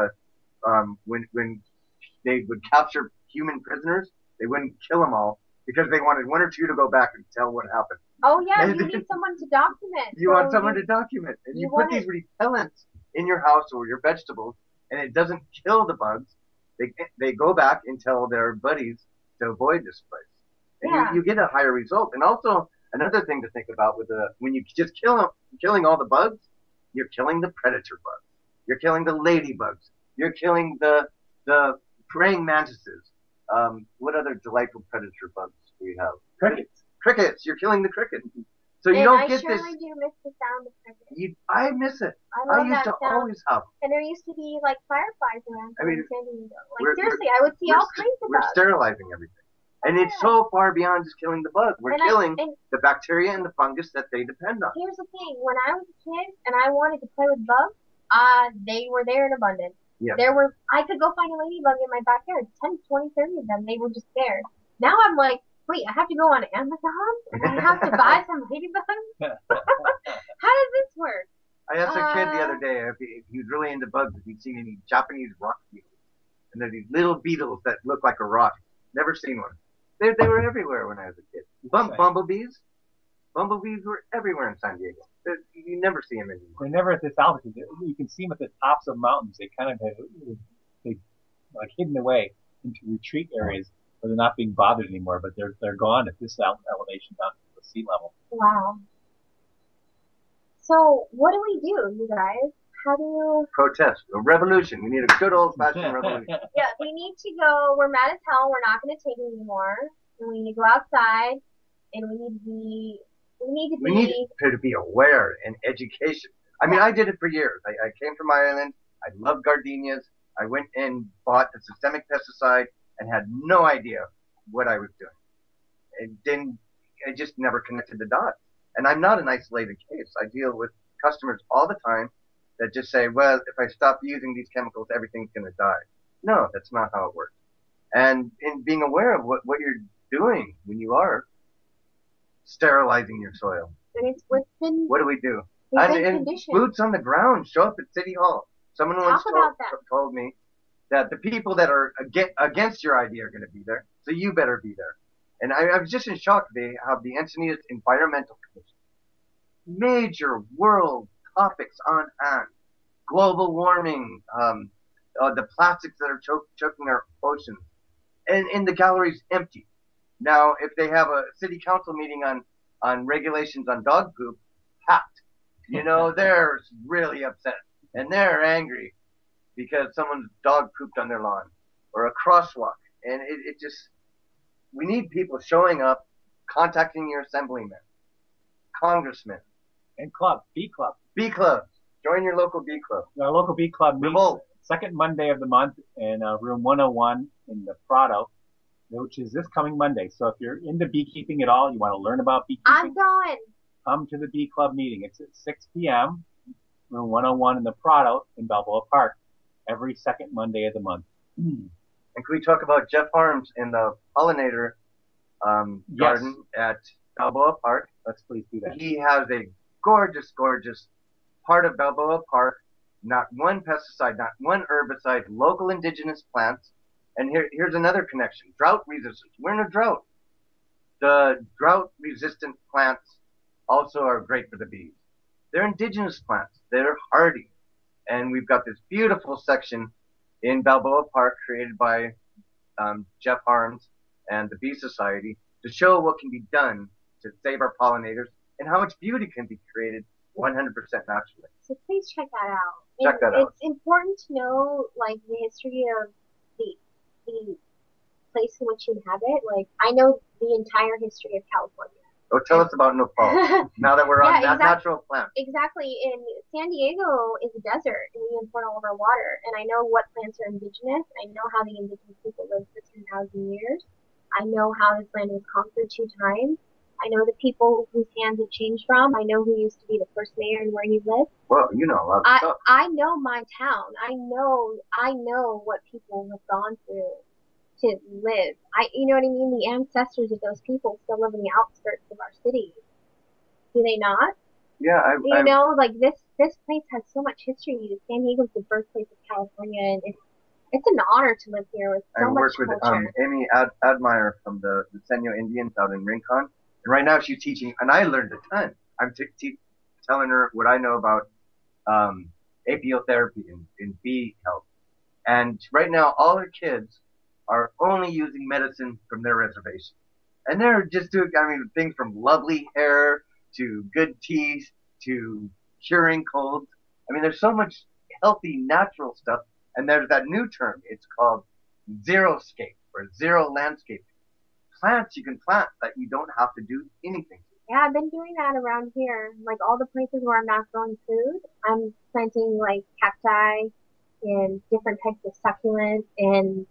when they would capture human prisoners, they wouldn't kill them all because they wanted one or two to go back and tell what happened. Oh yeah, And you need someone to document. You want someone to document, and you put these repellents in your house or your vegetables, and it doesn't kill the bugs. They go back and tell their buddies to avoid this place, and you get a higher result. And also another thing to think about when you just killing all the bugs, you're killing the predator bugs, you're killing the ladybugs, you're killing the praying mantises. What other delightful predator bugs do we have? Crickets. You're killing the crickets. So you don't get this. I surely do miss the sound of crickets. I miss it. I love used that to sound. always have. And there used to be like fireflies around I mean, San Diego. we're- Like seriously, I would see all kinds of We're bugs. sterilizing everything. And it's so far beyond just killing the bug. We're And killing and the bacteria and the fungus that they depend on. here's the thing: when I was a kid and I wanted to play with bugs, they were there in abundance. Yeah. I could go find a ladybug in my backyard, 10, 20, 30 of them. They were just there. Now I'm like, wait, I have to go on Amazon and I have to buy some ladybugs. How does this work? I asked a kid the other day if he was really into bugs, if he'd seen any Japanese rock beetles. And they're these little beetles that look like a rock. Never seen one. They were everywhere when I was a kid. Bumblebees. Bumblebees were everywhere in San Diego. You never see them anymore. They're never at this altitude. You can see them at the tops of mountains. They kind of they like hidden away into retreat areas where they're not being bothered anymore. But they're gone at this elevation down to the sea level. Wow. So what do we do, you guys? How do you... Protest. A revolution. We need a good old-fashioned revolution. Yeah, we need to go. We're mad as hell. We're not going to take it anymore. And we need to go outside. And we need to be... We need to be aware and education. I mean, I did it for years. I came from Ireland. I loved gardenias. I went and bought a systemic pesticide and had no idea what I was doing. I just never connected the dots. And I'm not an isolated case. I deal with customers all the time that just say, well, if I stop using these chemicals, everything's going to die. No, that's not how it works. And in being aware of what you're doing when you are sterilizing your soil? And it's what's been What do we do? we've been And conditioned. boots on the ground. Show up at City Hall. Someone once Talk about that. told me that the people that are against your idea are going to be there, so you better be there. And I was just in shock. They have the Encinitas Environmental Commission. Major world topics on hand. Global warming, the plastics that are choking our oceans. And the gallery's empty. Now, if they have a city council meeting on regulations on dog poop, packed. They're really upset. And they're angry because someone's dog pooped on their lawn or a crosswalk. And it just, we need people showing up, contacting your assemblymen, congressmen. And club, B Club. B clubs. Join your local B club. Our local B Club meets Revolt. second Monday of the month in room 101 in the Prado, which is this coming Monday. So if you're into beekeeping at all, you want to learn about beekeeping, I'm going. come to the B Club meeting. It's at 6 p.m., room 101 in the Prado in Balboa Park, every second Monday of the month. And can we talk about Jeff Harms in the pollinator garden at Balboa Park? Let's please do that. He has a gorgeous, gorgeous part of Balboa Park. Not one pesticide, not one herbicide, local indigenous plants. And here's another connection. Drought resistance. We're in a drought. The drought-resistant plants also are great for the bees. They're indigenous plants. They're hardy. And we've got this beautiful section in Balboa Park created by Jeff Harms and the Bee Society to show what can be done to save our pollinators and how much beauty can be created 100% naturally. So please check that out. Check that out. It's important to know, like, the history of the place in which you inhabit. Like, I know the entire history of California. Oh, tell us about Nepal. Now that we're on that natural plant. Exactly. In San Diego is a desert, and we import all of our water. And I know what plants are indigenous. I know how the indigenous people lived for 10,000 years. I know how this land was conquered 2 times. I know the people whose hands it changed from. I know who used to be the first mayor and where he lived. Well, you know a lot of stuff. I know my town. I know what people have gone through to live. You know what I mean? The ancestors of those people still live in the outskirts of our city. Do they not? Yeah, like this place has so much history. San Diego's the birthplace of California, and it's an honor to live here with so much culture. I work with Amy Admire from the Senyo Indians out in Rincon. And right now she's teaching, and I learned a ton. I'm telling her what I know about apiotherapy in bee health. And right now, all her kids are only using medicine from their reservation. And they're just doing, things from lovely hair to good teeth to curing colds. There's so much healthy, natural stuff. And there's that new term. It's called xeriscape or zero landscape. Plants you can plant that you don't have to do anything to. Yeah, I've been doing that around here. Like all the places where I'm not growing food, I'm planting like cacti and different types of succulents and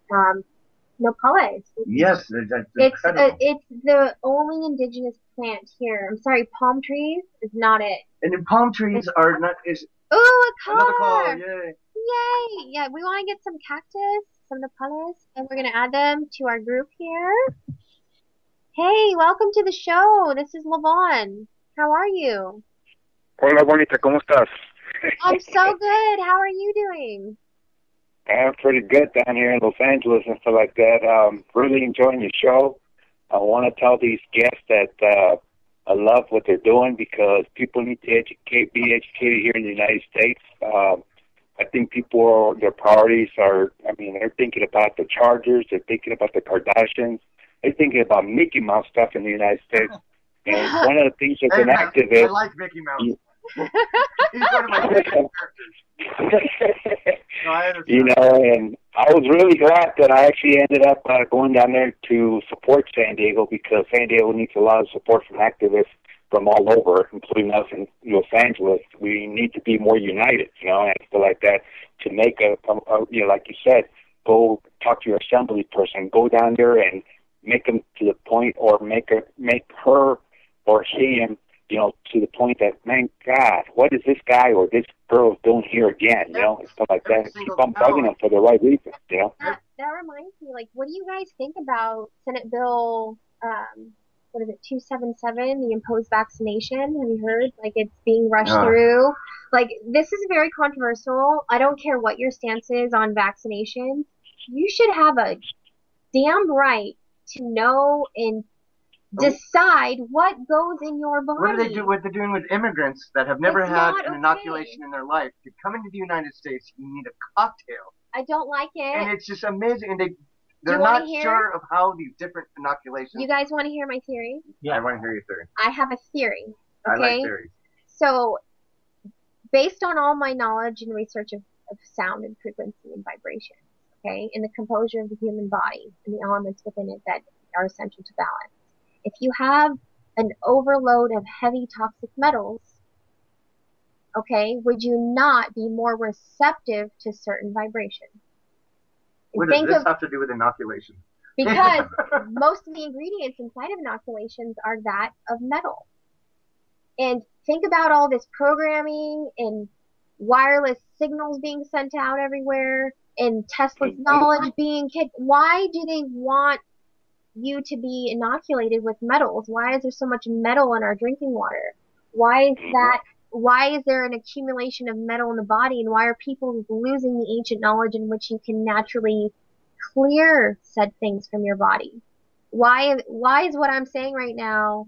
nopales. Yes, that's incredible. It's the only indigenous plant here. I'm sorry, palm trees is not it. And then palm trees are not is. Oh, a car! Another call, yay! Yay! Yeah, we want to get some cactus, some nopales, and we're gonna add them to our group here. Hey, welcome to the show. This is Lavon. How are you? Hola, bonita. ¿Cómo estás? I'm so good. How are you doing? I'm pretty good down here in Los Angeles and stuff like that. Really enjoying your show. I want to tell these guests that I love what they're doing because people need to be educated here in the United States. I think people, their priorities are, they're thinking about the Chargers, they're thinking about the Kardashians, they're thinking about Mickey Mouse stuff in the United States. And one of the things that's an activist. I like Mickey Mouse. He's one of my favorite characters. No, I understand. And I was really glad that I actually ended up going down there to support San Diego because San Diego needs a lot of support from activists from all over, including us in Los Angeles. We need to be more united, and stuff like that to make like you said, go talk to your assembly person, go down there and make them to the point, or make her or him, to the point that, man, God, what is this guy or this girl doing here again, and stuff like that. Keep on bugging them for the right reason, That that reminds me, like, what do you guys think about Senate Bill, what is it, 277, the imposed vaccination? Have you heard? Like, it's being rushed through. Like, this is very controversial. I don't care what your stance is on vaccination. You should have a damn right to know and decide what goes in your body. What do they do? What they're doing with immigrants that have never had an inoculation in their life? To come into the United States, you need a cocktail. I don't like it. And it's just amazing. And they're not sure of how these different inoculations. You guys want to hear my theory? Yeah, I want to hear your theory. I have a theory. Okay? I like theories. So, based on all my knowledge and research of sound and frequency and vibration, okay, and the composure of the human body and the elements within it that are essential to balance. If you have an overload of heavy toxic metals, okay, would you not be more receptive to certain vibrations? What does this have to do with inoculation? Because most of the ingredients inside of inoculations are that of metal. And think about all this programming and wireless signals being sent out everywhere and Tesla's knowledge being why do they want you to be inoculated with metals? Why is there so much metal in our drinking water? Why is that? Why is there an accumulation of metal in the body, and why are people losing the ancient knowledge in which you can naturally clear said things from your body? Why is what I'm saying right now,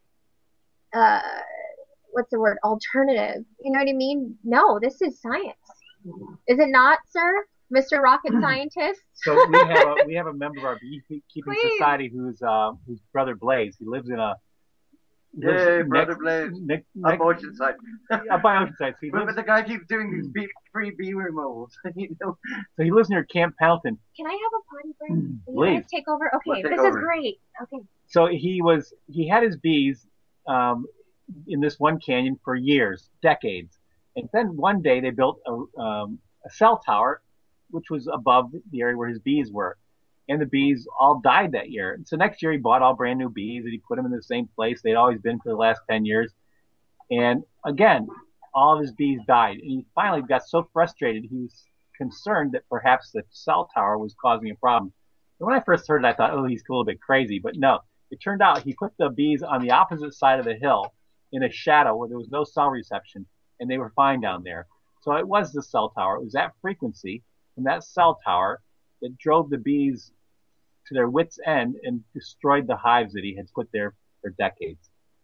what's the word, alternative? You know what I mean? No, this is science. Is it not, sir? Mr. Rocket Scientist? So we have a member of our beekeeping society whose brother Blaze. He lives in a Brother Blaze up Oceanside. Up by Oceanside. So but the guy keeps doing these free bee removals. You know? So he lives near Camp Pendleton. Can I have a potty break? Please. You guys take over? Okay, We'll take this over. is great. Okay. So he had his bees in this one canyon for years, decades, and then one day they built a cell tower, which was above the area where his bees were. And the bees all died that year. And so next year he bought all brand new bees and he put them in the same place they'd always been for the last 10 years. And again, all of his bees died. And he finally got so frustrated, he was concerned that perhaps the cell tower was causing a problem. And when I first heard it, I thought, oh, he's a little bit crazy. But no, it turned out he put the bees on the opposite side of the hill in a shadow where there was no cell reception, and they were fine down there. So it was the cell tower. It was that frequency from that cell tower that drove the bees to their wits' end and destroyed the hives that he had put there for decades.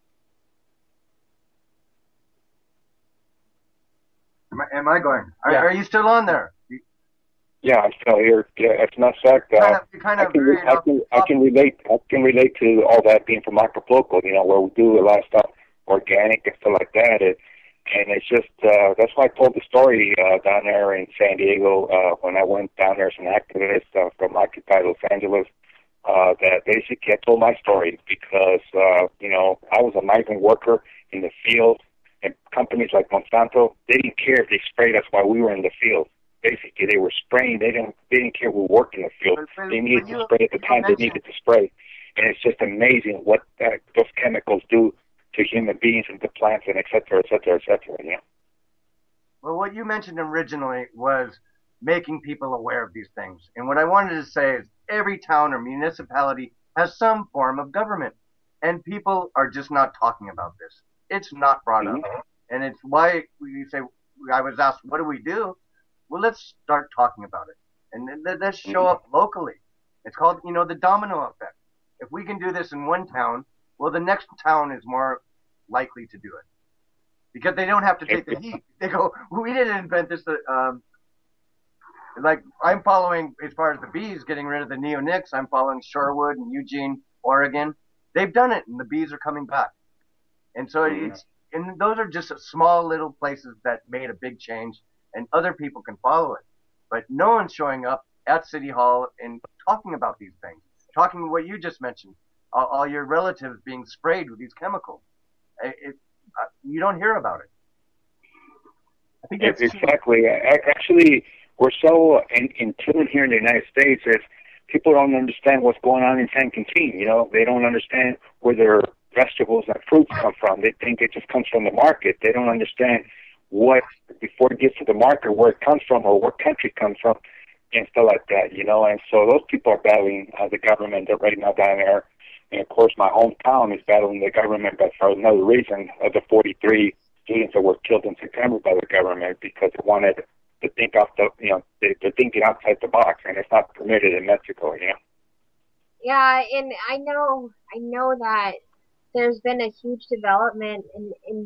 Am I going? Are you still on there? Yeah, I'm still here. Yeah, as a matter of fact, I can relate to all that being from Acapulco, you know, where we do a lot of stuff organic and stuff like that. And it's just, that's why I told the story down there in San Diego when I went down there as an activist from Occupy Los Angeles, that basically I told my story because, you know, I was a migrant worker in the field, and companies like Monsanto, they didn't care if they sprayed us while we were in the field. Basically, they were spraying. They didn't care who worked in the field. They needed to spray at the time they needed to spray. And it's just amazing what those chemicals do to human beings and to plants and et cetera, yeah. Well, what you mentioned originally was making people aware of these things. And what I wanted to say is every town or municipality has some form of government. And people are just not talking about this. It's not brought up. And it's why we say, I was asked, what do we do? Well, let's start talking about it. And let's show up locally. It's called, you know, the domino effect. If we can do this in one town, well, the next town is more likely to do it because they don't have to take the heat. They go, we didn't invent this. Like I'm following as far as the bees getting rid of the neonics. I'm following Shorewood and Eugene, Oregon. They've done it, and the bees are coming back. And so and those are just small little places that made a big change, and other people can follow it. But no one's showing up at City Hall and talking about these things, talking what you just mentioned. All your relatives being sprayed with these chemicals. You don't hear about it. I think that's exactly. Actually, we're so in tune here in the United States that people don't understand what's going on in San Quintin. You know, they don't understand where their vegetables and fruits come from. They think it just comes from the market. They don't understand what, before it gets to the market, where it comes from or what country it comes from. and stuff like that, And so those people are battling the government right now down there. And, of course, my hometown is battling the government, but for another reason, of the 43 students that were killed in September by the government because they wanted to think off they're thinking outside the box, and it's not permitted in Mexico. Yeah, and I know that there's been a huge development in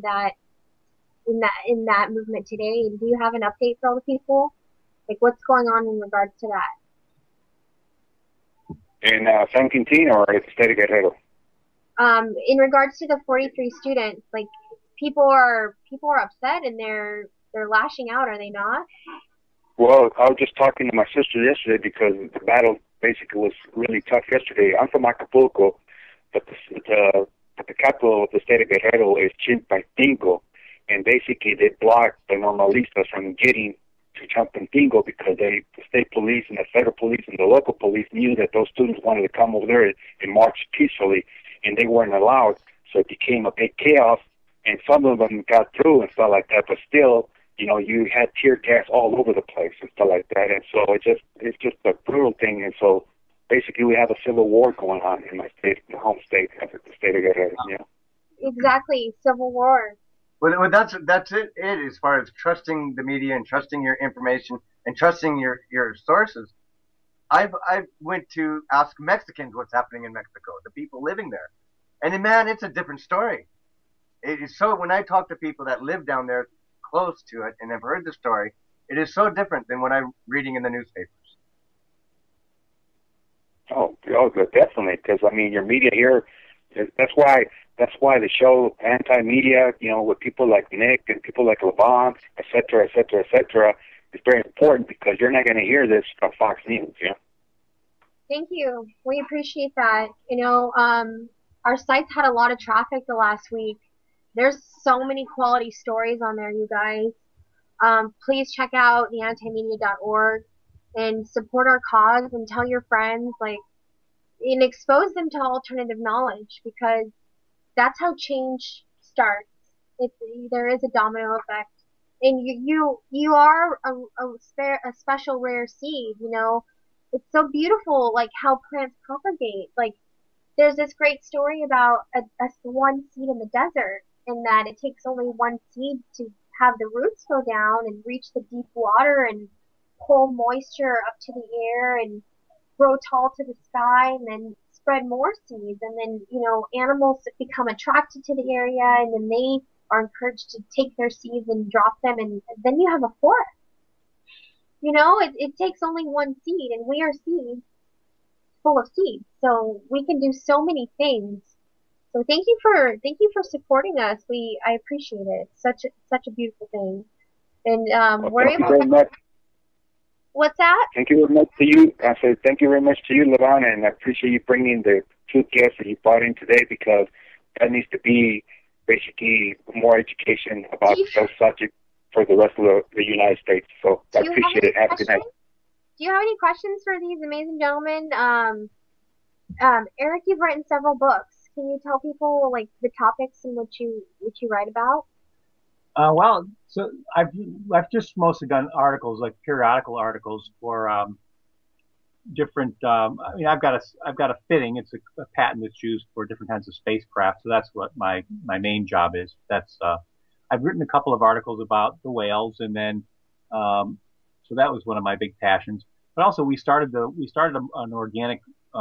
that movement today. And do you have an update for all the people? Like, what's going on in regards to that? In San Quintin or at the state of Guerrero? In regards to the 43 students, like, people are upset and they're lashing out, are they not? Well, I was just talking to my sister yesterday because the battle basically was really tough yesterday. I'm from Acapulco, but the capital of the state of Guerrero is Chilpancingo, and basically they blocked the normalistas from getting to Chilpancingo because the state police and the federal police and the local police knew that those students wanted to come over there and march peacefully, and they weren't allowed, so it became a big chaos, and some of them got through and stuff like that, but still, you had tear gas all over the place and stuff like that, and so it's just a brutal thing, and so basically we have a civil war going on in my state, my home state, the state of Guerrero. Exactly, civil war. Well, that's it as far as trusting the media and trusting your information and trusting your sources. I went to ask Mexicans what's happening in Mexico, the people living there, and man, it's a different story. It is so when I talk to people that live down there close to it and have heard the story, it is so different than what I'm reading in the newspapers. Oh, definitely, because your media here, that's why the show Anti-Media, with people like Nick and people like Levon, et cetera, is very important because you're not going to hear this from Fox News, Thank you. We appreciate that. Our site's had a lot of traffic the last week. There's so many quality stories on there, you guys. Please check out the antimedia.org and support our cause and tell your friends, and expose them to alternative knowledge, because that's how change starts. There is a domino effect, and you are a special rare seed. It's so beautiful, how plants propagate. There's this great story about a one seed in the desert, and that it takes only one seed to have the roots go down and reach the deep water and pull moisture up to the air and grow tall to the sky, and then spread more seeds, and then animals become attracted to the area, and then they are encouraged to take their seeds and drop them, and then you have a forest. It takes only one seed, and we are seeds full of seeds, so we can do so many things. So thank you for supporting us. I appreciate it. Such a beautiful thing, and we're able. Very much. What's that? Thank you very much to you. I said thank you very much to you, Levon, and I appreciate you bringing the two guests that you brought in today, because that needs to be basically more education about those subjects for the rest of the United States. So I appreciate it. Have a good night. Do you have any questions for these amazing gentlemen? Eric, you've written several books. Can you tell people the topics in which you write about? Well, so I've just mostly done articles, like periodical articles for different. I've got a fitting. It's a patent that's used for different kinds of spacecraft. So that's what my main job is. I've written a couple of articles about the whales, and then so that was one of my big passions. But also we started an organic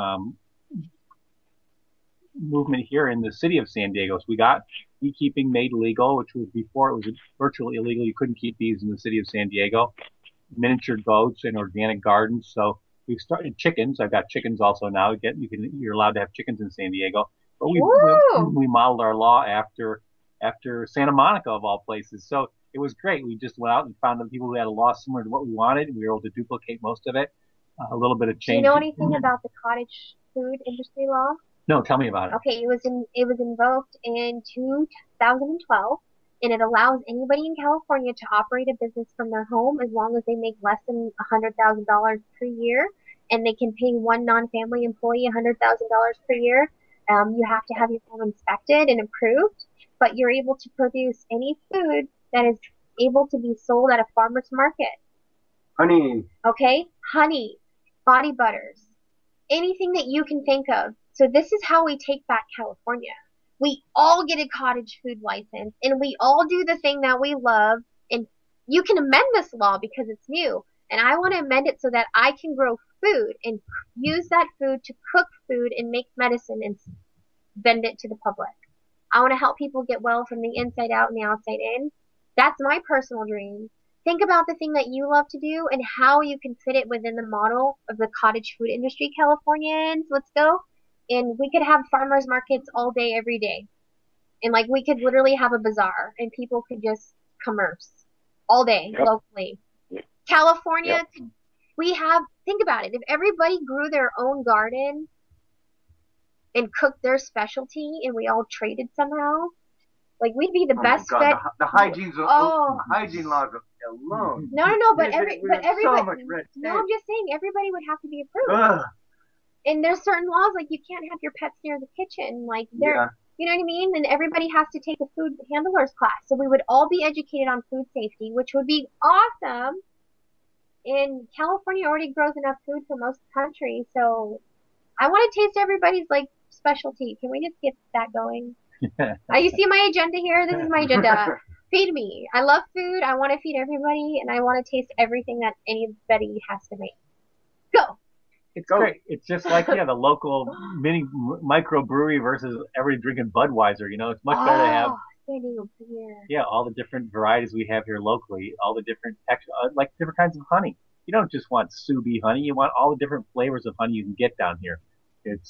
movement here in the city of San Diego. So we got beekeeping made legal, which was before it was virtually illegal. You couldn't keep bees in the city of San Diego. Miniature goats and organic gardens. So we've started chickens. I've got chickens also now. You're allowed to have chickens in San Diego. But we modeled our law after Santa Monica, of all places. So it was great. We just went out and found the people who had a law similar to what we wanted, and we were able to duplicate most of it. A little bit of change. Do you know anything about the cottage food industry law? No, tell me about it. Okay, it was invoked in 2012, and it allows anybody in California to operate a business from their home as long as they make less than $100,000 per year, and they can pay one non-family employee $100,000 per year. You have to have your home inspected and approved, but you're able to produce any food that is able to be sold at a farmer's market. Honey. Okay? Honey, body butters, anything that you can think of. So this is how we take back California. We all get a cottage food license, and we all do the thing that we love, and you can amend this law because it's new, and I want to amend it so that I can grow food and use that food to cook food and make medicine and vend it to the public. I want to help people get well from the inside out and the outside in. That's my personal dream. Think about the thing that you love to do and how you can fit it within the model of the cottage food industry, Californians. Let's go. And we could have farmers markets all day, every day. And like we could literally have a bazaar and people could just commerce all day locally. California, think about it. If everybody grew their own garden and cooked their specialty and we all traded somehow, like we'd be the best fed. The hygiene laws alone. No, but everybody. So much red tape. No, I'm just saying everybody would have to be approved. And there's certain laws like you can't have your pets near the kitchen. Like you know what I mean? And everybody has to take a food handlers class. So we would all be educated on food safety, which would be awesome. And California already grows enough food for most of the country, so I want to taste everybody's like specialty. Can we just get that going? You see my agenda here? This is my agenda. Feed me. I love food. I want to feed everybody, and I want to taste everything that anybody has to make. Go. It's great. It's just like the local microbrewery versus everybody drinking Budweiser. You know, it's much better to have all the different varieties we have here locally, all the different like different kinds of honey. You don't just want Subi honey. You want all the different flavors of honey you can get down here. It's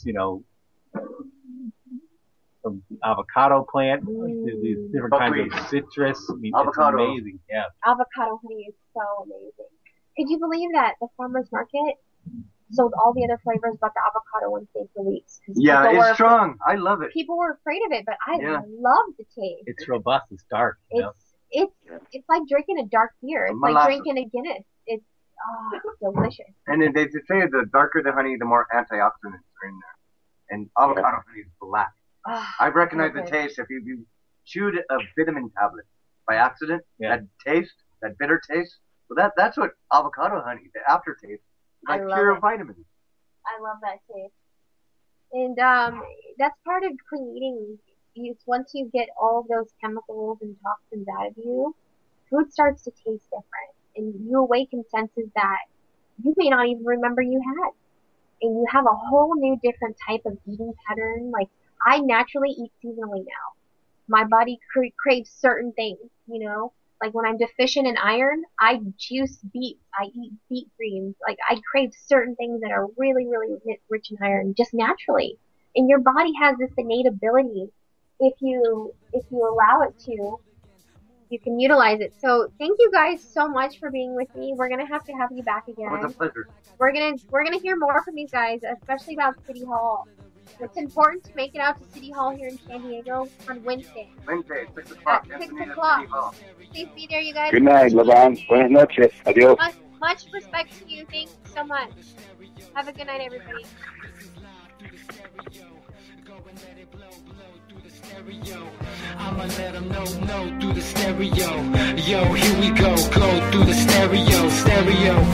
from avocado plant, these different kinds of citrus. I mean, avocado. It's amazing. Yeah. Avocado honey is so amazing. Could you believe that the farmers market sold all the other flavors but the avocado once they released? Yeah, it's strong. I love it. People were afraid of it, but I love the taste. It's robust. It's dark. It's like drinking a dark beer. It's like drinking a Guinness. It's delicious. And then they say the darker the honey, the more antioxidants are in there. And avocado honey is black. I recognize the taste. If you chewed a vitamin tablet by accident, that taste, that bitter taste, well, that's what avocado honey, the aftertaste, like pure vitamins. I love that taste. And that's part of clean eating. Once you get all of those chemicals and toxins out of you, food starts to taste different. And you awaken senses that you may not even remember you had. And you have a whole new different type of eating pattern. Like, I naturally eat seasonally now. My body craves certain things, Like when I'm deficient in iron, I juice beets. I eat beet greens. Like I crave certain things that are really, really rich in iron just naturally. And your body has this innate ability. If you allow it to, you can utilize it. So thank you guys so much for being with me. We're gonna have you back again. It was a pleasure. We're gonna hear more from you guys, especially about City Hall. It's important to make it out to City Hall here in San Diego on Wednesday. 6 o'clock. At 6 o'clock. Please be there, you guys. Good night, LeBron. Buenas noches. Adios. Much respect to you. Thank you so much. Have a good night, everybody. I'ma let them know through the stereo. Yo, here we go through the stereo.